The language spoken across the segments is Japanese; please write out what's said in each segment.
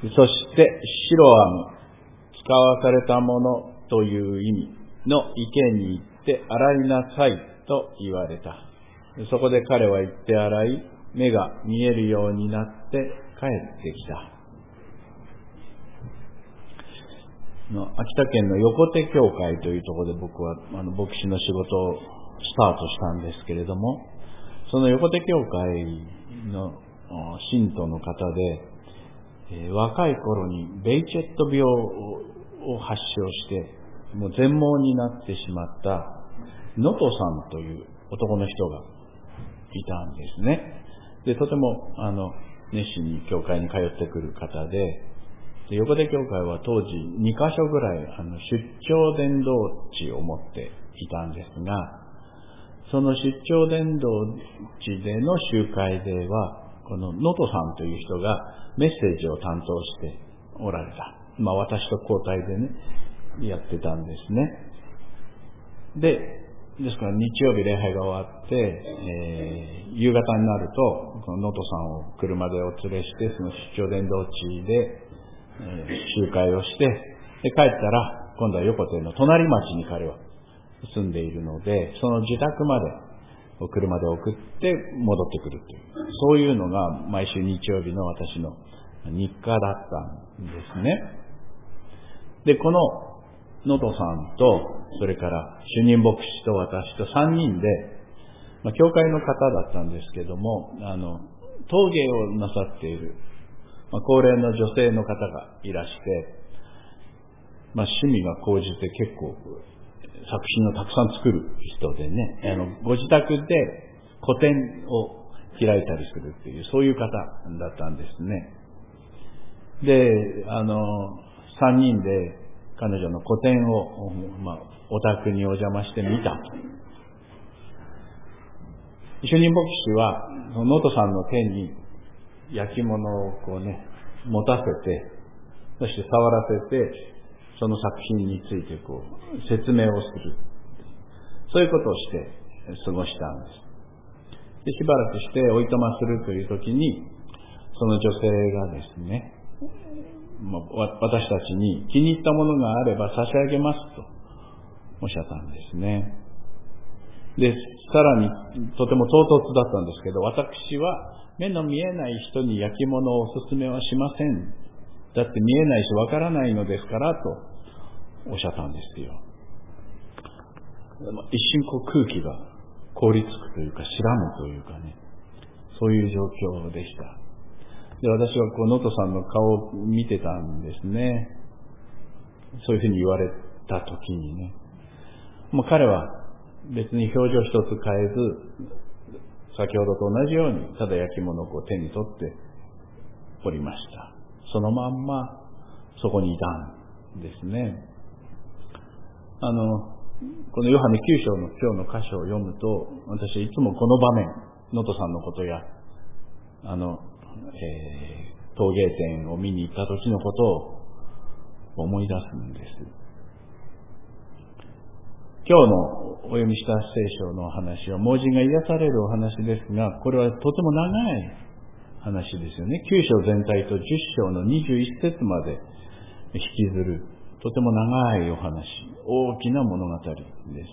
そしてシロアム、使わされたものという意味の池に行って洗いなさいと言われた。そこで彼は行って洗い、目が見えるようになって帰ってきた。秋田県の横手教会というところで僕は牧師の仕事をスタートしたんですけれども、その横手教会の信徒の方で、若い頃にベイチェット病を発症してもう全盲になってしまった能登さんという男の人がいたんですね。で、とても熱心に教会に通ってくる方で、横手教会は当時2カ所ぐらい出張伝道地を持っていたんですが、その出張伝道地での集会ではこの能登さんという人がメッセージを担当しておられた。私と交代でねやってたんですね。ですから日曜日礼拝が終わって、夕方になるとこの能登さんを車でお連れして、その出張伝道地で集会をして、で帰ったら今度は横手の隣町に彼は住んでいるので、その自宅まで車で送って戻ってくるという、そういうのが毎週日曜日の私の日課だったんですね。で、この能登さんとそれから主任牧師と私と3人で、教会の方だったんですけども、陶芸をなさっている高齢の女性の方がいらして、趣味が高じて結構作品をたくさん作る人でね、ご自宅で個展を開いたりするっていう、そういう方だったんですね。で、3人で彼女の個展を、お宅にお邪魔して見たと。主任牧師は能登さんの手に焼き物を持たせて、そして触らせて、その作品について説明をする。そういうことをして過ごしたんです。で、しばらくしておいとまするという時に、その女性がですね、私たちに気に入ったものがあれば差し上げますとおっしゃったんですね。で、さらにとても唐突だったんですけど、私は目の見えない人に焼き物をお勧めはしません。だって見えないしわからないのですからとおっしゃったんですよ。一瞬空気が凍りつくというか、白むというかね、そういう状況でした。で、私は能登さんの顔を見てたんですね。そういうふうに言われた時にね、もう彼は別に表情一つ変えず、先ほどと同じようにただ焼き物を手に取っておりました。そのまんまそこにいたんですね。このヨハネ9章の今日の箇所を読むと、私いつもこの場面、能登さんのことや陶芸展を見に行った時のことを思い出すんです。今日のお読みした聖書の話は盲人が癒されるお話ですが、これはとても長い話ですよね。9章全体と10章の21節まで引きずる、とても長いお話、大きな物語です。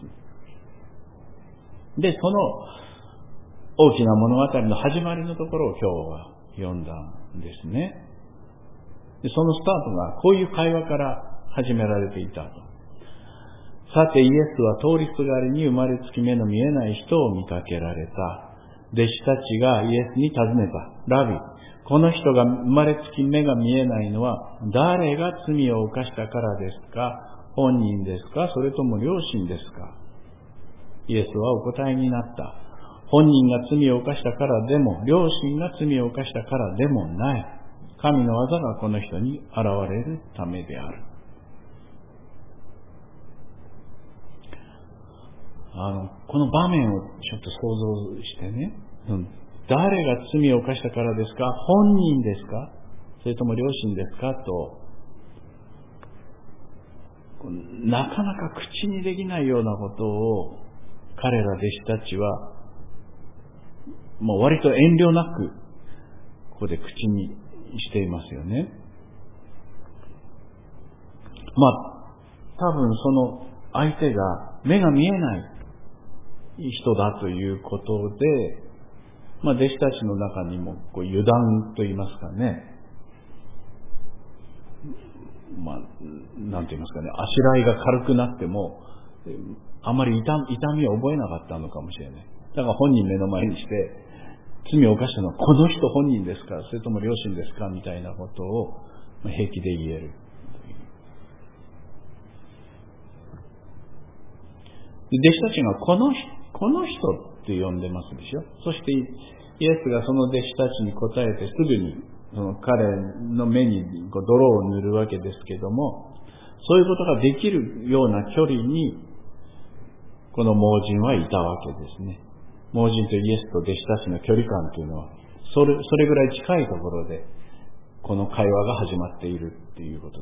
で、その大きな物語の始まりのところを今日は読んだんですね。で、そのスタートがこういう会話から始められていたと。さてイエスは通りすがりに生まれつき目の見えない人を見かけられた。弟子たちがイエスに尋ねた。ラビ、この人が生まれつき目が見えないのは誰が罪を犯したからですか？本人ですか？それとも両親ですか？イエスはお答えになった。本人が罪を犯したからでも、両親が罪を犯したからでもない。神の技がこの人に現れるためである。この場面をちょっと想像してね、誰が罪を犯したからですか？本人ですか？それとも両親ですか？と、なかなか口にできないようなことを彼ら弟子たちはもう割と遠慮なくここで口にしていますよね。 多分その相手が目が見えない人だということで、弟子たちの中にも油断と言いますかね、なんて言いますかね、あしらいが軽くなってもあまり痛みを覚えなかったのかもしれない。だから本人目の前にして罪を犯したのはこの人本人ですか、それとも両親ですかみたいなことを平気で言える。弟子たちがこの人って呼んでますでしょ。そしてイエスがその弟子たちに答えてすぐにその彼の目に泥を塗るわけですけども、そういうことができるような距離にこの盲人はいたわけですね。盲人とイエスと弟子たちの距離感というのはそれぐらい近いところでこの会話が始まっているっていうことです。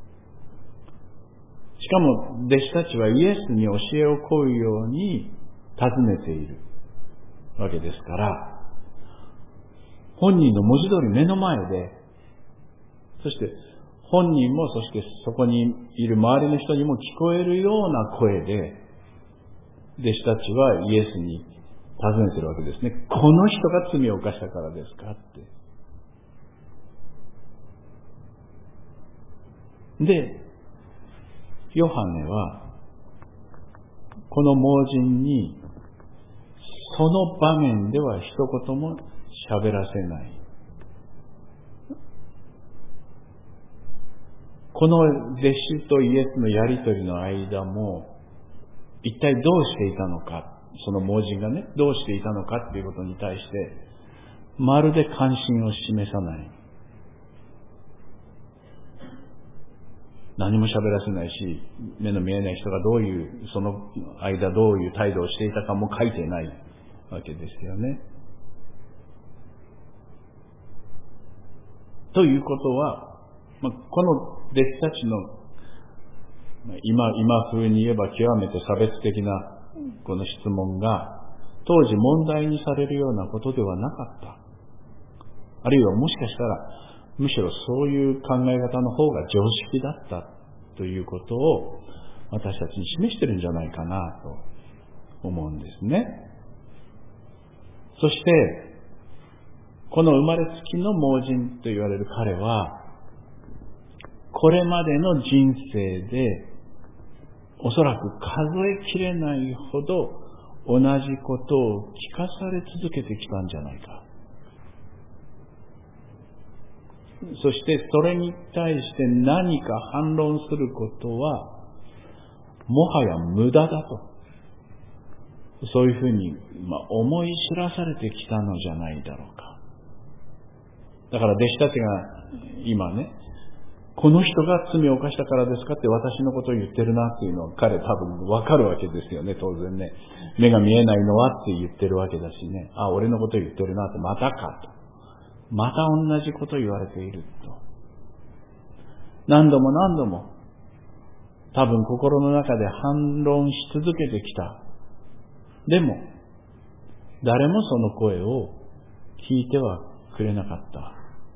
しかも弟子たちはイエスに教えを請うように尋ねているわけですから、本人の文字通り目の前で、そして本人もそしてそこにいる周りの人にも聞こえるような声で弟子たちはイエスに尋ねているわけですね。この人が罪を犯したからですかって。で、ヨハネはこの盲人にその場面では一言も喋らせない。この弟子とイエスのやりとりの間も一体どうしていたのか、その盲人がね、どうしていたのかっていうことに対してまるで関心を示さない。何も喋らせないし、目の見えない人がその間どういう態度をしていたかも書いてないわけですよね。ということは、この弟子たちの今風に言えば極めて差別的なこの質問が当時問題にされるようなことではなかった。あるいはもしかしたらむしろそういう考え方の方が常識だったということを私たちに示してるんじゃないかなと思うんですね。そしてこの生まれつきの盲人と言われる彼はこれまでの人生でおそらく数えきれないほど同じことを聞かされ続けてきたんじゃないか。そしてそれに対して何か反論することはもはや無駄だと、そういうふうに思い知らされてきたのじゃないだろうか。だから弟子たちが今ね、この人が罪を犯したからですかって私のことを言ってるなっていうのは彼多分わかるわけですよね。当然ね、目が見えないのはって言ってるわけだしね、俺のことを言ってるなって、またかと、また同じことを言われていると、何度も多分心の中で反論し続けてきた。でも誰もその声を聞いてはくれなかった。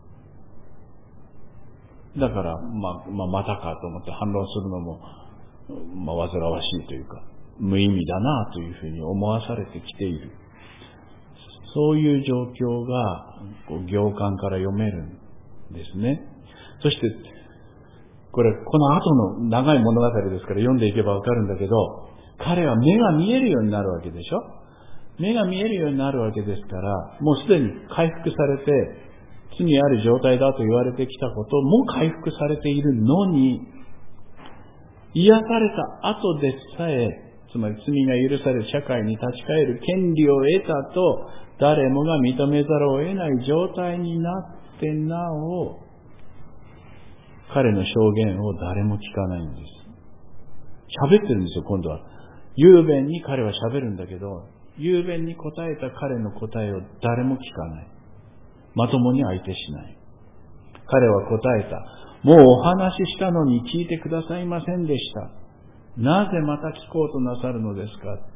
だからまたかと思って反論するのも煩わしいというか無意味だなというふうに思わされてきている。そういう状況が行間から読めるんですね。そしてこの後の長い物語ですから読んでいけばわかるんだけど、彼は目が見えるようになるわけでしょ。目が見えるようになるわけですから、もうすでに回復されて罪ある状態だと言われてきたことも回復されているのに、癒された後でさえ、つまり罪が許され社会に立ち返る権利を得たと誰もが認めざるを得ない状態になってなお、彼の証言を誰も聞かないんです。喋ってるんですよ。今度は雄弁に彼は喋るんだけど、雄弁に答えた彼の答えを誰も聞かない。まともに相手しない。彼は答えた。もうお話ししたのに聞いてくださいませんでした。なぜまた聞こうとなさるのですかって。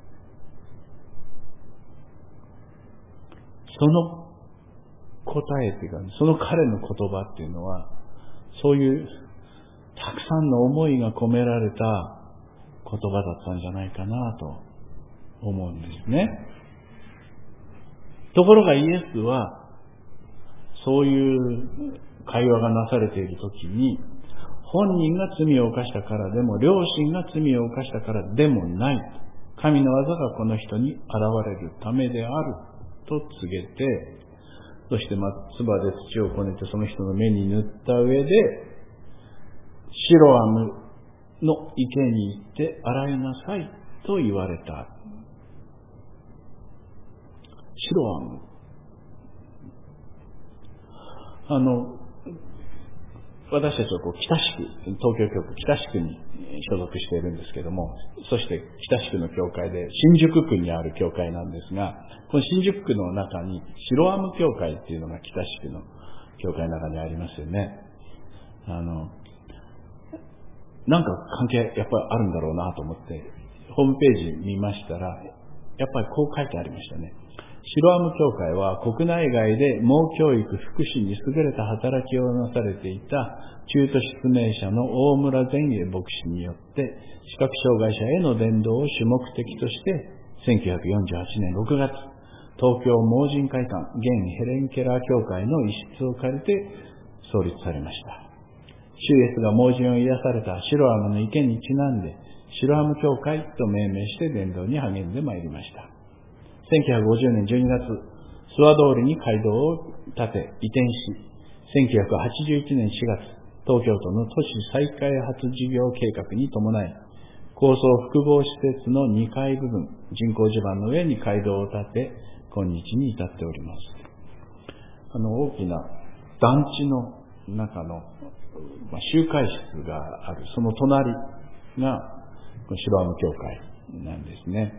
その答えっていうか、その彼の言葉っていうのは、そういうたくさんの思いが込められた言葉だったんじゃないかなと思うんですね。ところがイエスはそういう会話がなされているときに、本人が罪を犯したからでも、両親が罪を犯したからでもない、神の技がこの人に現れるためであると告げて、そして唾で土をこねてその人の目に塗った上で、シロアムの池に行って洗いなさいと言われた。シロアム。私たちは北市区、東京教区北市区に所属しているんですけれども、そして北市区の教会で新宿区にある教会なんですが、この新宿区の中にシロアム教会っていうのが北市区の教会の中にありますよね。なんか関係やっぱりあるんだろうなと思ってホームページ見ましたら、やっぱりこう書いてありましたね。シロアム教会は国内外で盲教育、福祉に優れた働きをなされていた中途失明者の大村善英牧師によって視覚障害者への伝道を主目的として1948年6月、東京盲人会館現ヘレンケラー教会の一室を借りて創立されました。主イエスが盲人を癒されたシロアムの池にちなんでシロアム教会と命名して伝道に励んでまいりました。1950年12月、諏訪通りに街道を建て移転し、1981年4月、東京都の都市再開発事業計画に伴い、高層複合施設の2階部分、人工地盤の上に街道を建て、今日に至っております。大きな団地の中の集会室がある、その隣がシロアム教会なんですね。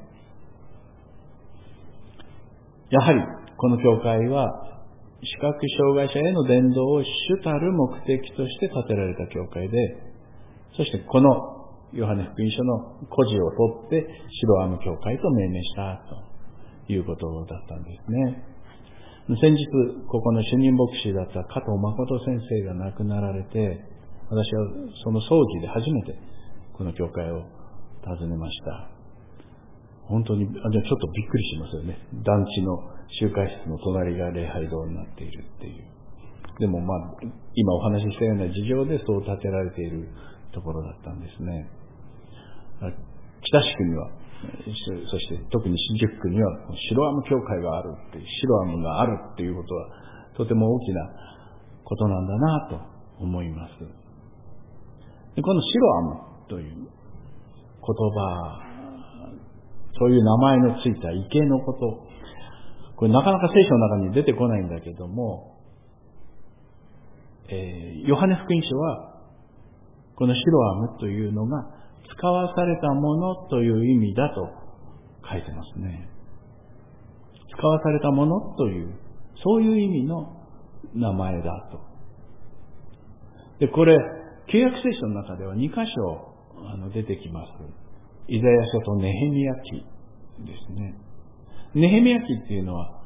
やはりこの教会は視覚障害者への伝道を主たる目的として建てられた教会で、そしてこのヨハネ福音書の故事を取ってシロアム教会と命名したということだったんですね。先日ここの主任牧師だった加藤誠先生が亡くなられて、私はその葬儀で初めてこの教会を訪ねました。本当にちょっとびっくりしますよね。団地の集会室の隣が礼拝堂になっているっていう。でも今お話ししたような事情でそう建てられているところだったんですね。北市区には、そして特に新宿区にはシロアム教会があるっていう、シロアムがあるっていうことはとても大きなことなんだなと思います。でこのシロアムという言葉、そういう名前のついた池のこと、これなかなか聖書の中に出てこないんだけども、ヨハネ福音書はこのシロアムというのが使わされたものという意味だと書いてますね。使わされたものという、そういう意味の名前だと。で、これ旧約聖書の中では2箇所出てきます。イザヤ書とネヘミヤ記ですね。ネヘミヤ記っていうのは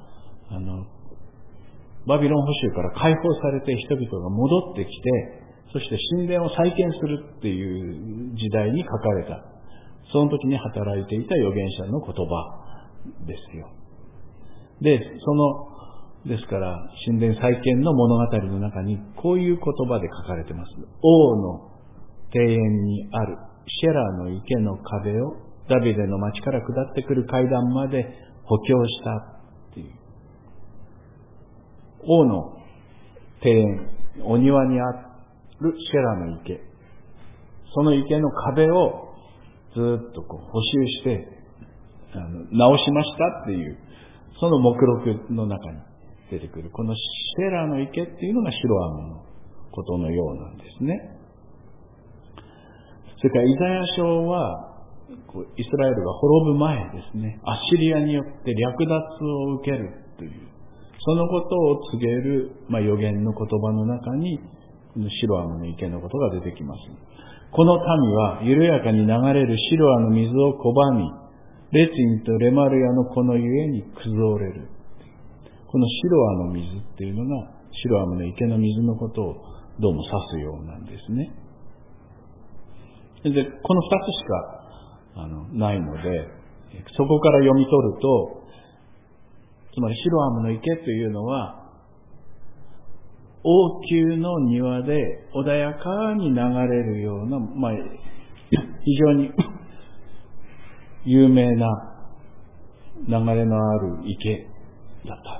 バビロン捕囚から解放されて人々が戻ってきて、そして神殿を再建するっていう時代に書かれた、その時に働いていた預言者の言葉ですよ。で、ですから神殿再建の物語の中にこういう言葉で書かれてます。王の庭園にあるシェラの池の壁をダビデの町から下ってくる階段まで補強したっていう。王の庭園、お庭にあるシェラの池、その池の壁をずっと補修して直しましたっていう、その目録の中に出てくるこのシェラの池っていうのがシロアムのことのようなんですね。それからイザヤ書はイスラエルが滅ぶ前ですね、アッシリアによって略奪を受けるという、そのことを告げる、預言の言葉の中にこのシロアムの池のことが出てきます。この民は緩やかに流れるシロアの水を拒み、レツィンとレマルヤのこのゆえに崩れる。このシロアの水っていうのがシロアムの池の水のことをどうも指すようなんですね。 で、この2つしかないので、そこから読み取ると、つまりシロアムの池というのは、王宮の庭で穏やかに流れるような、非常に有名な流れのある池だった。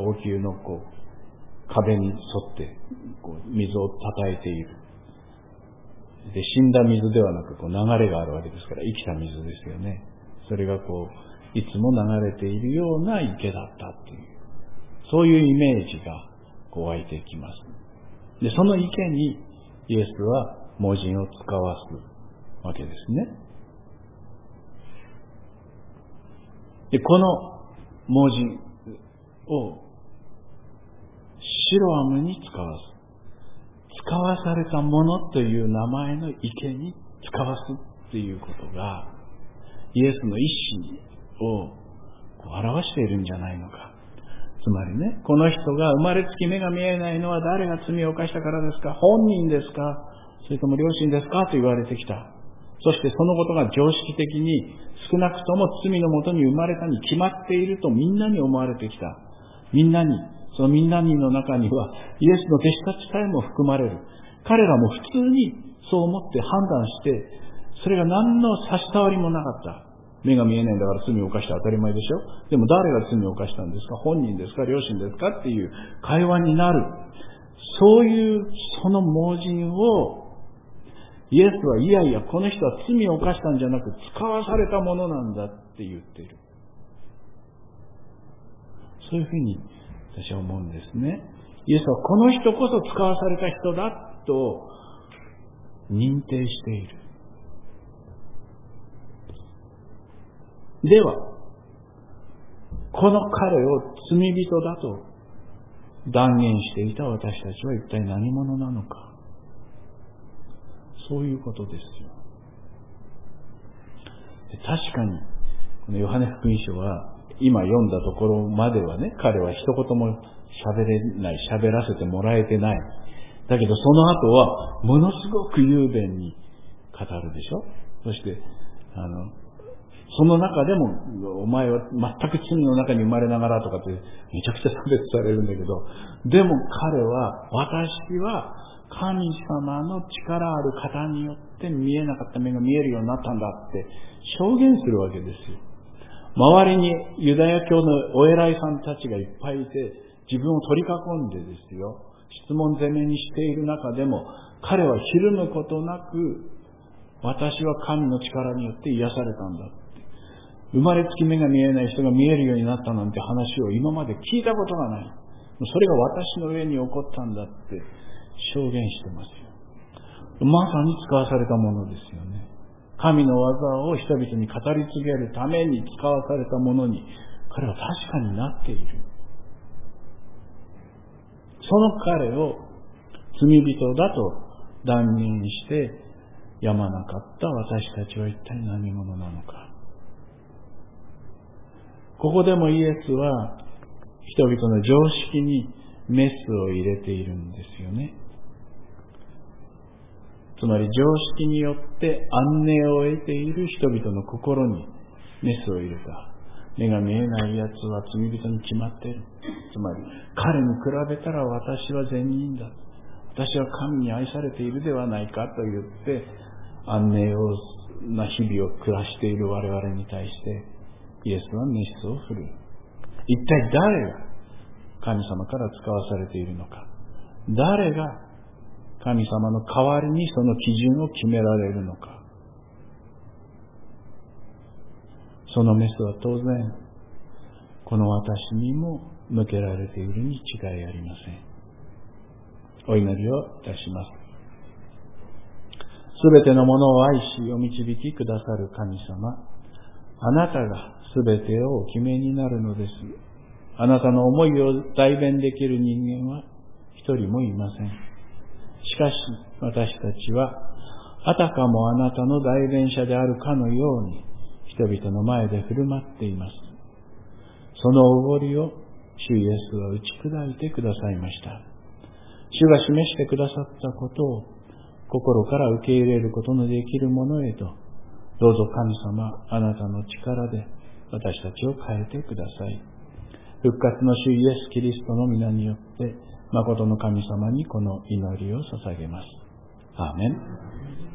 王宮の壁に沿って水を叩いている。で、死んだ水ではなく流れがあるわけですから、生きた水ですよね。それがいつも流れているような池だったっていう、そういうイメージが湧いてきます。で、その池にイエスは盲人を使わすわけですね。で、この盲人をシロアムに使わす。使わされたものという名前の池に使わすっていうことが、イエスの意志を表しているんじゃないのか。つまりね、この人が生まれつき目が見えないのは誰が罪を犯したからですか？本人ですか？それとも両親ですか？と言われてきた。そしてそのことが常識的に少なくとも罪のもとに生まれたに決まっているとみんなに思われてきた。そのみんなにの中にはイエスの弟子たちさえも含まれる。彼らも普通にそう思って判断して、それが何の差し障りもなかった。目が見えないんだから罪を犯した当たり前でしょ。でも誰が罪を犯したんですか？本人ですか？両親ですか？っていう会話になる。そういうその盲人をイエスはいやいや、この人は罪を犯したんじゃなく使わされたものなんだって言っている。そういうふうに私は思うんですね。イエスはこの人こそ使わされた人だと認定している。では、この彼を罪人だと断言していた私たちは一体何者なのか。そういうことですよ。確かに、このヨハネ福音書は、今読んだところまではね、彼は一言も喋らせてもらえてない。だけどその後は、ものすごく雄弁に語るでしょ。そして、その中でも、お前は全く罪の中に生まれながらとかってめちゃくちゃ差別されるんだけど、でも彼は、私は神様の力ある方によって見えなかった目が見えるようになったんだって証言するわけですよ。周りにユダヤ教のお偉いさんたちがいっぱいいて、自分を取り囲んでですよ、質問攻めにしている中でも、彼はひるむことなく、私は神の力によって癒されたんだって。生まれつき目が見えない人が見えるようになったなんて話を今まで聞いたことがない。それが私の上に起こったんだって証言してますよ。まさに使わされたものですよね。神の技を人々に語り継げるために使わされたものに彼は確かになっている。その彼を罪人だと断言してやまなかった私たちは一体何者なのか。ここでもイエスは人々の常識にメスを入れているんですよね。つまり常識によって安寧を得ている人々の心にメスを入れた。目が見えない奴は罪人に決まっている。つまり彼に比べたら私は善人だ。私は神に愛されているではないかと言って安寧な日々を暮らしている我々に対してイエスはメスを振る。一体誰が神様から使わされているのか。誰が神様の代わりにその基準を決められるのか。そのメスは当然この私にも向けられているに違いありません。お祈りをいたします。すべてのものを愛しお導きくださる神様、あなたがすべてをお決めになるのです。あなたの思いを代弁できる人間は一人もいません。しかし私たちはあたかもあなたの代弁者であるかのように人々の前で振る舞っています。そのおごりを主イエスは打ち砕いてくださいました。主が示してくださったことを心から受け入れることのできるものへと、どうぞ神様、あなたの力で私たちを変えてください。復活の主イエス・キリストの皆によって、誠の神様にこの祈りを捧げます。アーメン。